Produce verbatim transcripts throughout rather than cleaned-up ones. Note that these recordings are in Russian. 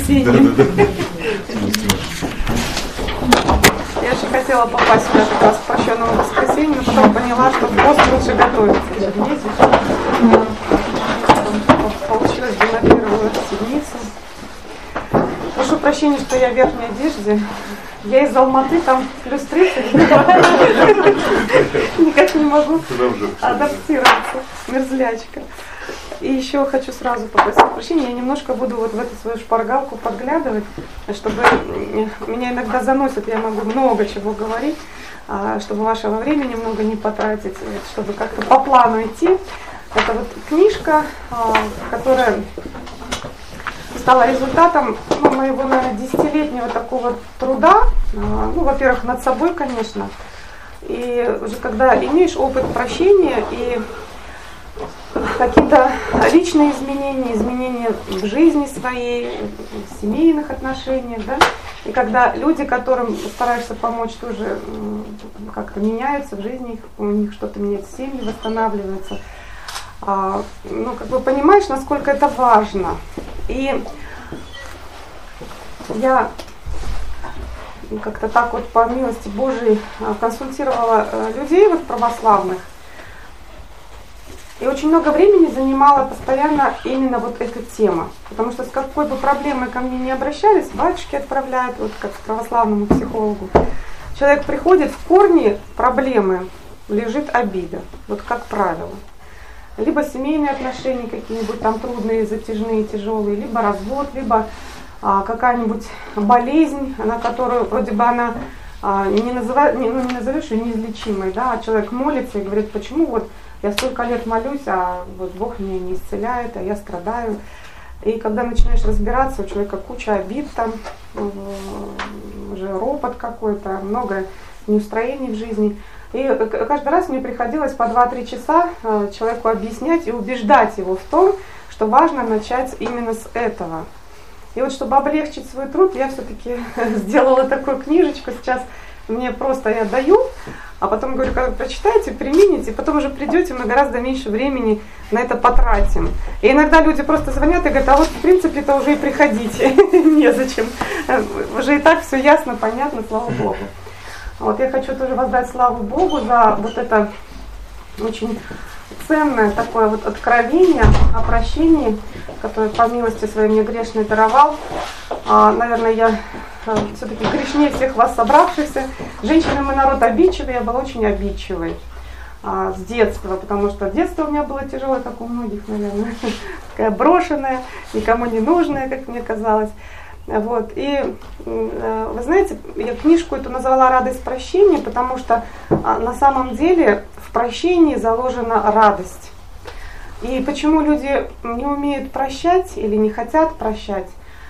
воскресенье. Я же хотела попасть сюда как раз к прощенному воскресенью, но потом поняла, что в пост лучше готовиться. Получилось бы на первую седмицу. Прошу прощения, что я в верхней одежде. Я из Алматы, там плюс тридцать. Никак не могу адаптироваться. Мерзлячка. И еще хочу сразу попросить прощения. Я немножко буду вот в эту свою шпаргалку подглядывать, чтобы меня иногда заносит, я могу много чего говорить, чтобы вашего времени много не потратить, чтобы как-то по плану идти. Это вот книжка, которая стала результатом ну, моего, наверное, десятилетнего такого труда. Ну, во-первых, над собой, конечно. И уже когда имеешь опыт прощения и какие-то личные изменения, изменения в жизни своей, в семейных отношениях, да, и когда люди, которым стараешься помочь, тоже как-то меняются в жизни, их, у них что-то меняется, семьи восстанавливаются, а, ну, как бы понимаешь, насколько это важно. И я как-то так вот по милости Божией консультировала людей вот православных, и очень много времени занимала постоянно именно вот эта тема. Потому что с какой бы проблемой ко мне не обращались, батюшки отправляют, вот как к православному психологу. Человек приходит, в корне проблемы лежит обида, вот как правило. Либо семейные отношения какие-нибудь там трудные, затяжные, тяжелые, либо развод, либо а, какая-нибудь болезнь, на которую вроде бы она а, не, называ, не, ну, не назовешь ее неизлечимой, да, а человек молится и говорит, почему вот я столько лет молюсь, а вот Бог меня не исцеляет, а я страдаю. И когда начинаешь разбираться, у человека куча обид, там, уже ропот какой-то, много неустроений в жизни. И каждый раз мне приходилось по два-три часа человеку объяснять и убеждать его в том, что важно начать именно с этого. И вот чтобы облегчить свой труд, я все-таки сделала такую книжечку, сейчас мне просто я даю, а потом говорю, когда прочитайте, примените, потом уже придете, мы гораздо меньше времени на это потратим. И иногда люди просто звонят и говорят, а вот в принципе-то уже и приходите, незачем. Уже и так все ясно, понятно, слава Богу. Вот я хочу тоже воздать славу Богу за вот это очень ценное такое вот откровение о прощении, которое по милости своей мне грешный даровал. А, наверное, я а, все-таки грешнее всех вас собравшихся. Женщины, мы народ обидчивый, я была очень обидчивой а, с детства, потому что детство у меня было тяжелое, как у многих, наверное, такая брошенная, никому не нужная, как мне казалось. Вот. И вы знаете, я книжку эту назвала «Радость прощения», потому что на самом деле в прощении заложена радость. И почему люди не умеют прощать или не хотят прощать,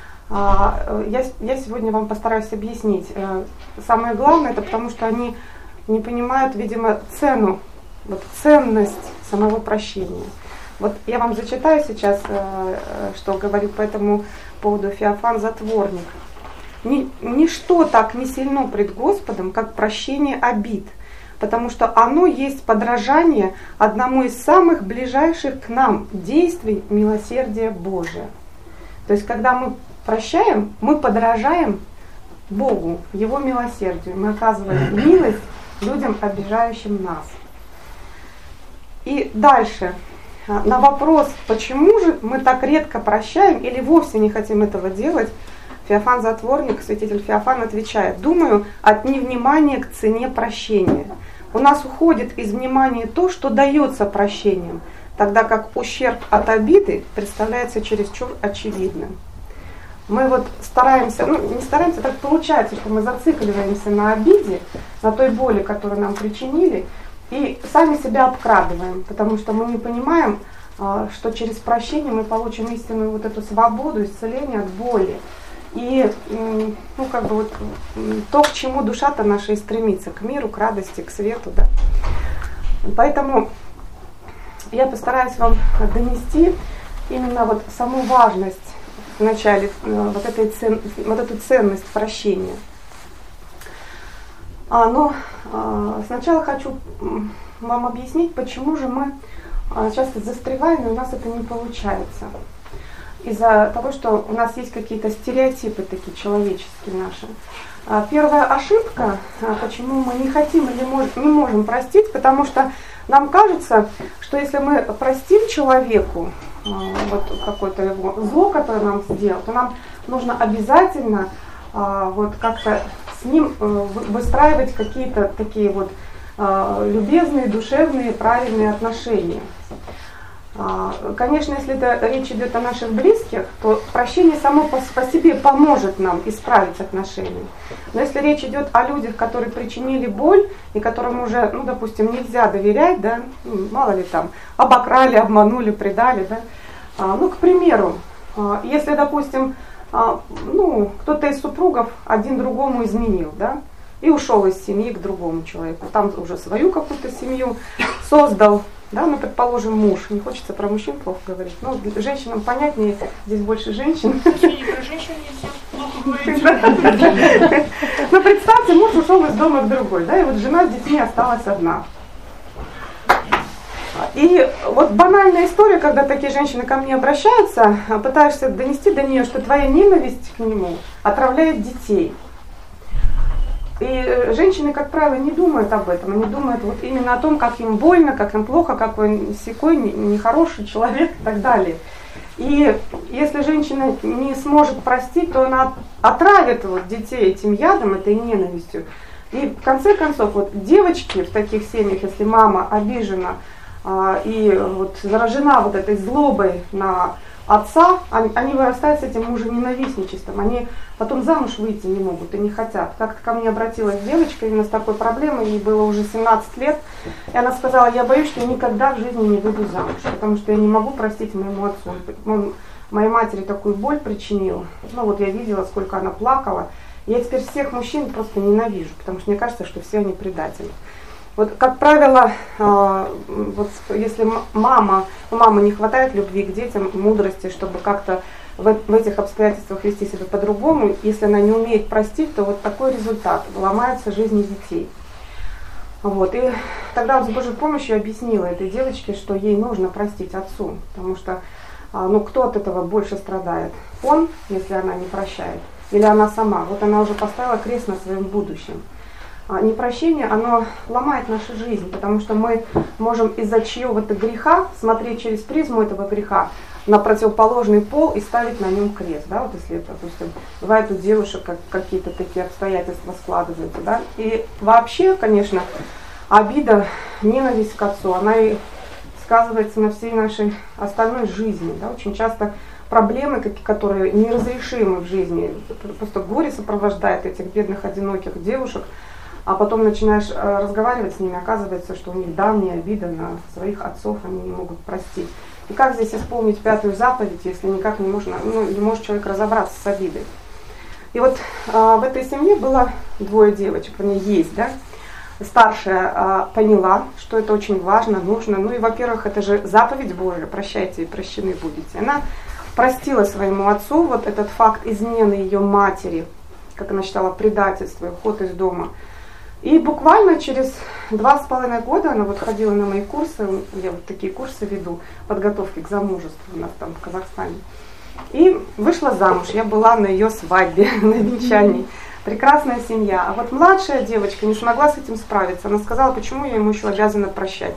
я, я сегодня вам постараюсь объяснить. Самое главное, это потому что они не понимают, видимо, цену, вот ценность самого прощения. Вот я вам зачитаю сейчас, что говорит по этому поводу Феофан Затворник. Ни, ничто так не сильно пред Господом, как прощение обид, потому что оно есть подражание одному из самых ближайших к нам действий милосердия Божия. То есть, когда мы прощаем, мы подражаем Богу, Его милосердию. Мы оказываем милость людям, обижающим нас. И дальше. На вопрос, почему же мы так редко прощаем или вовсе не хотим этого делать, Феофан Затворник, святитель Феофан, отвечает: думаю, от невнимания к цене прощения. У нас уходит из внимания то, что дается прощением, тогда как ущерб от обиды представляется чересчур очевидным. Мы вот стараемся, ну не стараемся, так получается, что мы зацикливаемся на обиде, на той боли, которую нам причинили, и сами себя обкрадываем, потому что мы не понимаем, что через прощение мы получим истинную вот эту свободу, исцеление от боли. И ну, как бы вот, то, к чему душа-то наша и стремится, к миру, к радости, к свету. Да? Поэтому я постараюсь вам донести именно вот саму важность в начале, вот, этой цен, вот эту ценность прощения. А, но а, сначала хочу вам объяснить, почему же мы а, часто застреваем, и у нас это не получается. из-за того, что у нас есть какие-то стереотипы такие человеческие наши. Первая ошибка, почему мы не хотим или не можем простить, потому что нам кажется, что если мы простим человеку вот какое-то его зло, которое нам сделал, то нам нужно обязательно вот как-то с ним выстраивать какие-то такие вот любезные, душевные, правильные отношения. Конечно, если это речь идет о наших близких, то прощение само по, по себе поможет нам исправить отношения. Но если речь идет о людях, которые причинили боль и которым уже, ну, допустим, нельзя доверять, да, ну, мало ли там, обокрали, обманули, предали, да, а, ну, к примеру, а, если, допустим, а, ну, кто-то из супругов один другому изменил, да, и ушел из семьи к другому человеку, там уже свою какую-то семью создал. Да, ну, предположим, муж. Не хочется про мужчин плохо говорить. Но женщинам понятнее, здесь больше женщин. Извини, про женщин нельзя плохо говорить. Ну, представьте, муж ушел из дома к другой, да, и вот жена с детьми осталась одна. И вот банальная история, когда такие женщины ко мне обращаются, пытаешься донести до нее, что твоя ненависть к нему отравляет детей. И женщины, как правило, не думают об этом, они думают вот именно о том, как им больно, как им плохо, какой он сякой, нехороший человек и так далее. И если женщина не сможет простить, то она отравит вот детей этим ядом, этой ненавистью. И в конце концов, вот девочки в таких семьях, если мама обижена а, и вот заражена вот этой злобой на отца, они, они вырастают с этим мужем-ненавистничеством, они потом замуж выйти не могут и не хотят. Как-то ко мне обратилась девочка именно с такой проблемой, ей было уже семнадцать лет, и она сказала: я боюсь, что я никогда в жизни не выйду замуж, потому что я не могу простить моему отцу. Он моей матери такую боль причинил. Ну вот я видела, сколько она плакала. Я теперь всех мужчин просто ненавижу, потому что мне кажется, что все они предатели. Вот, как правило, э, вот, если мама, у мамы не хватает любви к детям, мудрости, чтобы как-то в, в этих обстоятельствах вести себя по-другому, если она не умеет простить, то вот такой результат, ломается жизни детей. Вот, и тогда вот с Божьей помощью объяснила этой девочке, что ей нужно простить отцу, потому что э, ну, кто от этого больше страдает? Он, если она не прощает, или она сама? Вот она уже поставила крест на своем будущем. Непрощение, оно ломает нашу жизнь, потому что мы можем из-за чьего-то греха смотреть через призму этого греха на противоположный пол и ставить на нем крест. Да? Вот если, допустим, бывает у девушек как, какие-то такие обстоятельства складываются. Да? И вообще, конечно, обида, ненависть к отцу, она и сказывается на всей нашей остальной жизни. Да? Очень часто проблемы, которые неразрешимы в жизни, просто горе сопровождает этих бедных, одиноких девушек, а потом начинаешь разговаривать с ними, оказывается, что у них давняя обида на своих отцов, они не могут простить. И как здесь исполнить пятую заповедь, если никак не, можно, ну, не может человек разобраться с обидой? И вот а, в этой семье было двое девочек, вернее, есть, да? Старшая а, поняла, что это очень важно, нужно. Ну и, во-первых, это же заповедь Божия, прощайте и прощены будете. Она простила своему отцу вот этот факт измены ее матери, как она считала, предательство, уход из дома. И буквально через два с половиной года она вот ходила на мои курсы, я вот такие курсы веду, подготовки к замужеству у нас там в Казахстане. И вышла замуж, я была на ее свадьбе, на венчании. Прекрасная семья. А вот младшая девочка не смогла с этим справиться. Она сказала, почему я ему еще обязана прощать.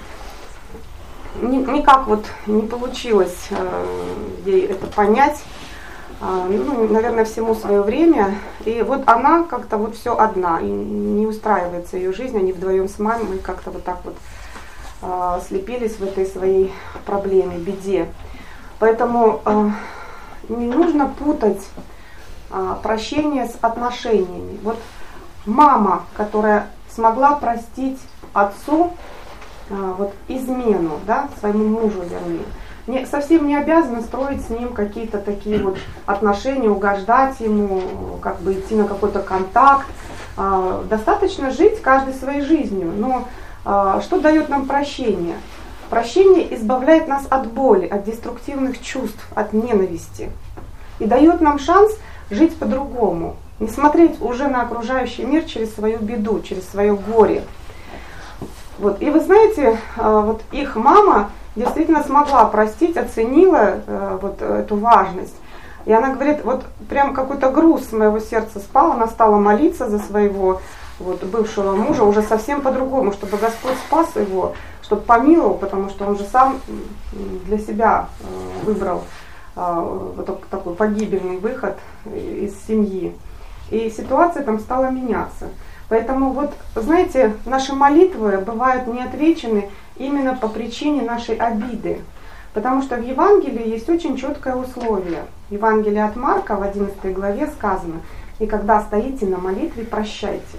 Никак вот не получилось э, ей это понять. Ну, наверное, всему свое время. И вот она как-то вот все одна, и не устраивается ее жизнь, они вдвоем с мамой как-то вот так вот э, слепились в этой своей проблеме, беде. Поэтому э, не нужно путать э, прощение с отношениями. Вот мама, которая смогла простить отцу э, вот измену, да, своему мужу, вернее, Не, совсем не обязаны строить с ним какие-то такие вот отношения, угождать ему, как бы идти на какой-то контакт. А, достаточно жить каждой своей жизнью. Но а, что дает нам прощение? Прощение избавляет нас от боли, от деструктивных чувств, от ненависти. И дает нам шанс жить по-другому. Не смотреть уже на окружающий мир через свою беду, через свое горе. Вот. И вы знаете, а, вот их мама действительно смогла простить, оценила э, вот эту важность. И она говорит, вот прям какой-то груз с моего сердца спал, она стала молиться за своего вот, бывшего мужа уже совсем по-другому, чтобы Господь спас его, чтобы помиловал, потому что он же сам для себя э, выбрал э, вот такой погибельный выход из семьи. И ситуация там стала меняться. Поэтому вот, знаете, наши молитвы бывают не отвечены именно по причине нашей обиды. Потому что в Евангелии есть очень четкое условие. В Евангелии от Марка в одиннадцатой главе сказано: «И когда стоите на молитве, прощайте».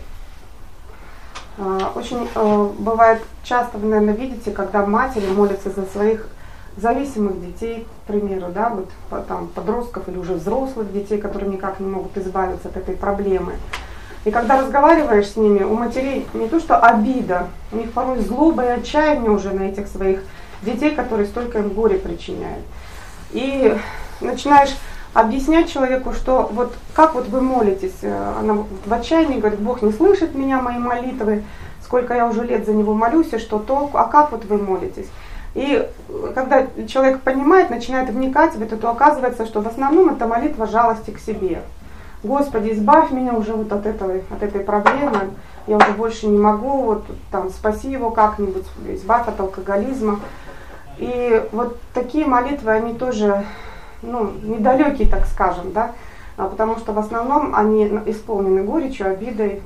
Очень бывает часто, вы, наверное, видите, когда матери молятся за своих зависимых детей, к примеру, да, вот там подростков или уже взрослых детей, которые никак не могут избавиться от этой проблемы. И когда разговариваешь с ними, у матерей не то что обида, у них порой злоба и отчаяние уже на этих своих детей, которые столько им горе причиняют. И начинаешь объяснять человеку, что вот как вот вы молитесь, она в отчаянии говорит: Бог не слышит меня, мои молитвы, сколько я уже лет за него молюсь, и что толку, а как вот вы молитесь? И когда человек понимает, начинает вникать в это, то оказывается, что в основном это молитва жалости к себе. Господи, избавь меня уже вот от этой, от этой проблемы, я уже больше не могу, вот там спаси его как-нибудь, избавь от алкоголизма. И вот такие молитвы, они тоже, ну, недалекие, так скажем, да, потому что в основном они исполнены горечью, обидой,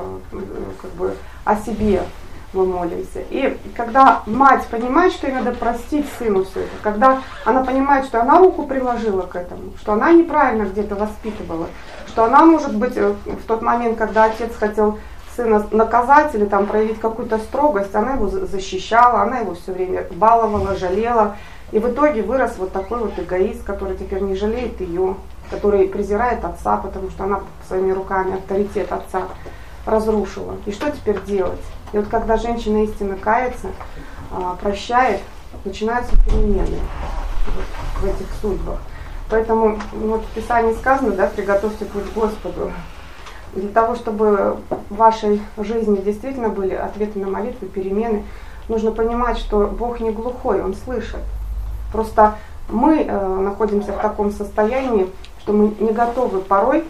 как бы о себе мы молимся. И когда мать понимает, что ей надо простить сыну все это, когда она понимает, что она руку приложила к этому, что она неправильно где-то воспитывала, что она, может быть, в тот момент, когда отец хотел сына наказать или там проявить какую-то строгость, она его защищала, она его все время баловала, жалела. И в итоге вырос вот такой вот эгоист, который теперь не жалеет ее, который презирает отца, потому что она своими руками авторитет отца разрушила. И что теперь делать? И вот когда женщина истинно кается, прощает, начинаются перемены в этих судьбах. Поэтому вот в Писании сказано, да, приготовьте путь к Господу. Для того, чтобы в вашей жизни действительно были ответы на молитвы, перемены, нужно понимать, что Бог не глухой, Он слышит. Просто мы э, находимся в таком состоянии, что мы не готовы порой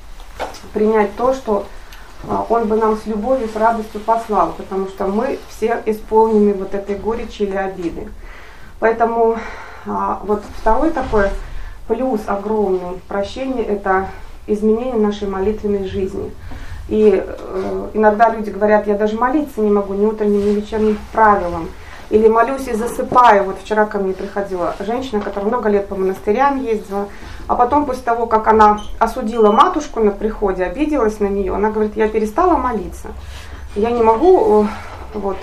принять то, что э, Он бы нам с любовью, с радостью послал, потому что мы все исполнены вот этой горечи или обиды. Поэтому э, вот второй такой плюс огромный прощения — это изменение нашей молитвенной жизни. И э, иногда люди говорят: я даже молиться не могу ни утренним, ни вечерним правилам. Или молюсь и засыпаю. Вот вчера ко мне приходила женщина, которая много лет по монастырям ездила, а потом после того, как она осудила матушку на приходе, обиделась на нее, она говорит: я перестала молиться. Я не могу вот,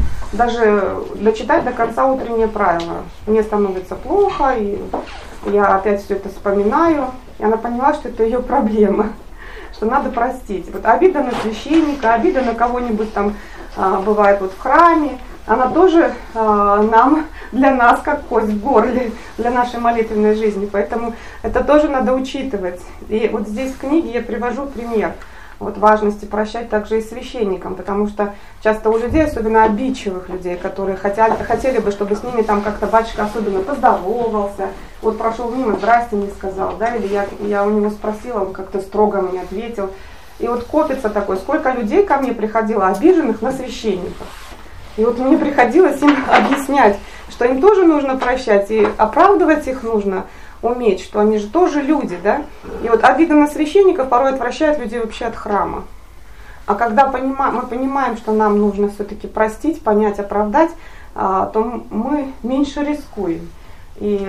даже дочитать до конца утреннее правило. Мне становится плохо, и я опять все это вспоминаю. И она поняла, что это ее проблема, что надо простить. Вот обида на священника, обида на кого-нибудь там а, бывает вот в храме, она тоже а, нам, для нас как кость в горле, для нашей молитвенной жизни. Поэтому это тоже надо учитывать. И вот здесь в книге я привожу пример вот важности прощать также и священникам, потому что часто у людей, особенно обидчивых людей, которые хотели, хотели бы, чтобы с ними там как-то батюшка особенно поздоровался, вот прошел мимо, здрасте не сказал, да, или я, я у него спросила, он как-то строго мне ответил. И вот копится такое, сколько людей ко мне приходило обиженных на священников. И вот мне приходилось им объяснять, что им тоже нужно прощать, и оправдывать их нужно уметь, что они же тоже люди, да. И вот обида на священников порой отвращает людей вообще от храма. А когда понима, мы понимаем, что нам нужно все-таки простить, понять, оправдать, а, то мы меньше рискуем. И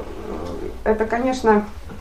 это, конечно,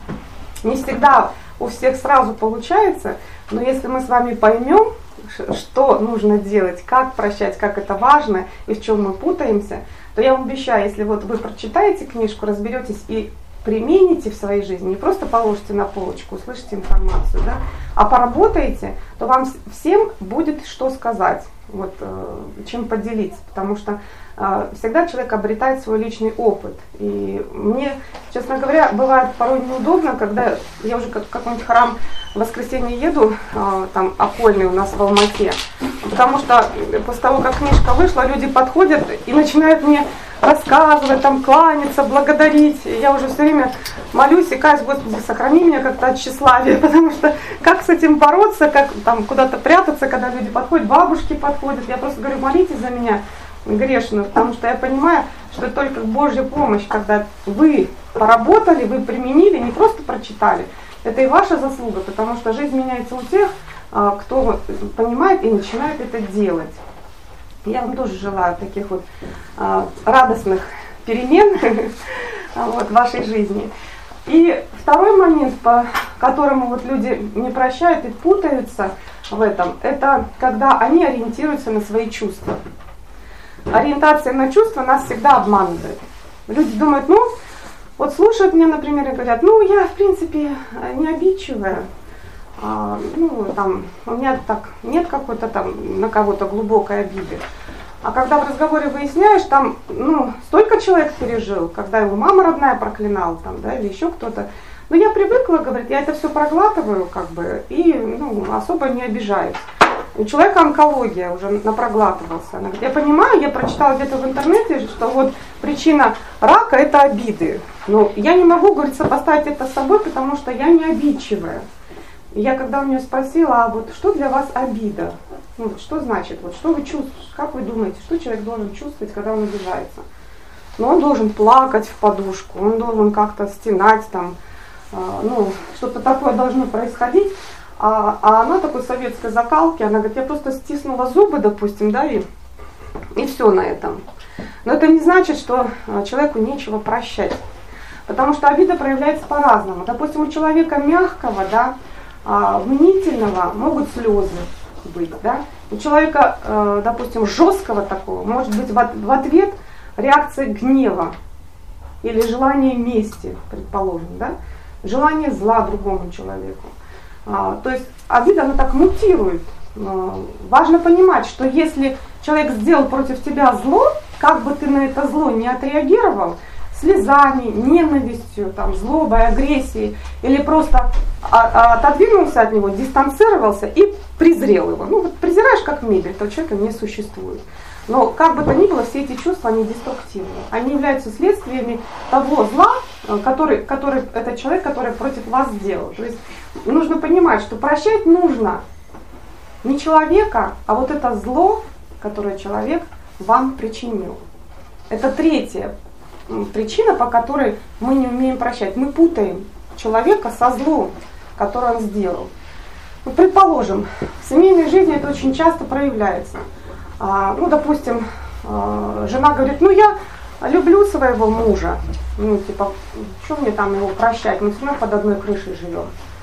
не всегда у всех сразу получается, но если мы с вами поймем, что нужно делать, как прощать, как это важно и в чем мы путаемся, то я вам обещаю, если вот вы прочитаете книжку, разберетесь и примените в своей жизни, не просто положите на полочку, услышите информацию, да, а поработаете, то вам всем будет что сказать, вот, чем поделиться, потому что э, всегда человек обретает свой личный опыт. И мне, честно говоря, бывает порой неудобно, когда я уже в какой-нибудь храм в воскресенье еду, э, там окольный у нас в Алмате, потому что после того, как книжка вышла, люди подходят и начинают мне рассказывать, там, кланяться, благодарить. И я уже все время молюсь и каюсь: Господи, сохрани меня как-то от тщеславия, потому что как с этим бороться, как там куда-то прятаться, когда люди подходят, бабушки подходят. Я просто говорю: молитесь за меня грешную, потому что я понимаю, что только Божья помощь, когда вы поработали, вы применили, не просто прочитали, это и ваша заслуга, потому что жизнь меняется у тех, кто понимает и начинает это делать. Я вам тоже желаю таких вот радостных перемен вот, в вашей жизни. И второй момент, по которому вот люди не прощают и путаются в этом, это когда они ориентируются на свои чувства. Ориентация на чувства нас всегда обманывает. Люди думают: ну, вот слушают меня, например, и говорят: ну, я, в принципе, не обидчивая, а, ну, там, у меня так нет какой-то там на кого-то глубокой обиды. А когда в разговоре выясняешь, там, ну, столько человек пережил, когда его мама родная проклинала, там, да, или еще кто-то. Но я привыкла, говорит, я это все проглатываю, как бы, и, ну, особо не обижаюсь. У человека онкология уже напроглатывался. Она говорит: я понимаю, я прочитала где-то в интернете, что вот причина рака — это обиды. Но я не могу, говорит, сопоставить это с собой, потому что я не обидчивая. И я когда у нее спросила: а вот что для вас обида? Ну, вот что значит, вот что вы чувствуете, как вы думаете, что человек должен чувствовать, когда он обижается? Ну, он должен плакать в подушку, он должен как-то стенать там, э, ну, что-то такое должно происходить. А, а она такой советской закалки, она говорит: я просто стиснула зубы, допустим, да, и, и все на этом. Но это не значит, что человеку нечего прощать. Потому что обида проявляется по-разному. Допустим, у человека мягкого, да, мнительного могут слезы быть, да. У человека, допустим, жесткого такого может быть в ответ реакция гнева или желание мести, предположим, да, желание зла другому человеку. А, то есть обида, она так мутирует. А, важно понимать, что если человек сделал против тебя зло, как бы ты на это зло не отреагировал, слезами, ненавистью, там, злобой, агрессией, или просто а, а, отодвинулся от него, дистанцировался и презрел его. Ну вот презираешь как мебель, то человека не существует. Но как бы то ни было, все эти чувства, они деструктивны. Они являются следствиями того зла, который, который этот человек, который против вас сделал. То есть нужно понимать, что прощать нужно не человека, а вот это зло, которое человек вам причинил. Это третья причина, по которой мы не умеем прощать. Мы путаем человека со злом, которое он сделал. Ну, предположим, в семейной жизни это очень часто проявляется. А, ну, допустим, а, жена говорит: ну, я люблю своего мужа, ну, типа, что мне там его прощать, мы все равно под одной крышей живем.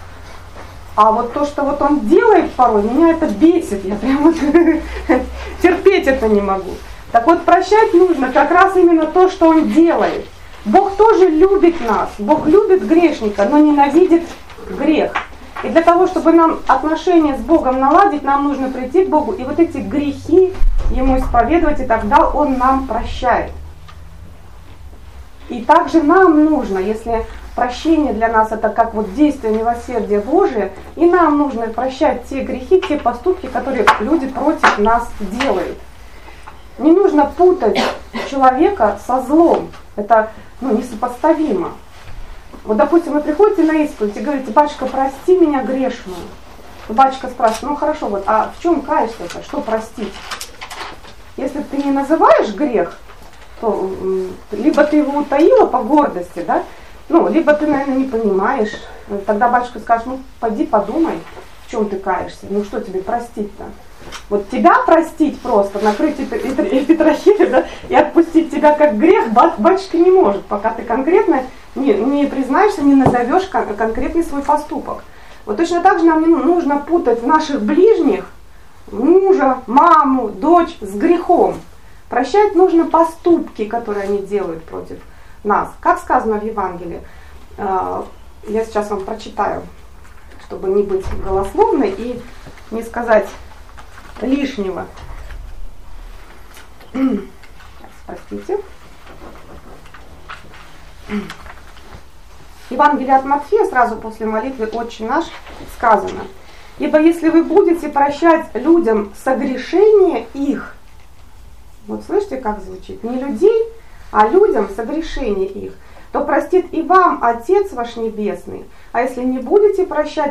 А вот то, что вот он делает порой, меня это бесит, я прям вот терпеть это не могу. Так вот, прощать нужно как раз именно то, что он делает. Бог тоже любит нас, Бог любит грешника, но ненавидит грех. И для того, чтобы нам отношения с Богом наладить, нам нужно прийти к Богу и вот эти грехи Ему исповедовать, и тогда Он нам прощает. И также нам нужно, если прощение для нас это как вот действие милосердия Божия, и нам нужно прощать те грехи, те поступки, которые люди против нас делают. Не нужно путать человека со злом. Это, ну, несопоставимо. Вот, допустим, вы приходите на исповедь и говорите: батюшка, прости меня грешную. И батюшка спрашивает: ну хорошо, вот, а в чем каешься-то, что простить? Если ты не называешь грех, то либо ты его утаила по гордости, да, ну, либо ты, наверное, не понимаешь. Тогда батюшка скажет: ну, пойди подумай, в чем ты каешься, ну что тебе простить-то? Вот тебя простить просто, накрыть эпитрахилью, да, и отпустить тебя как грех батюшка не может, пока ты конкретно не, не признаешься, не назовешь кон- конкретный свой поступок. Вот точно так же нам не нужно путать наших ближних, мужа, маму, дочь с грехом. Прощать нужно поступки, которые они делают против нас. Как сказано в Евангелии, я сейчас вам прочитаю, чтобы не быть голословной и не сказать лишнего. Простите. Евангелие от Матфея, сразу после молитвы «Отче наш» сказано: «Ибо если вы будете прощать людям согрешения их», вот слышите, как звучит, не людей, а людям согрешения их, то простит и вам Отец ваш Небесный. А если не будете прощать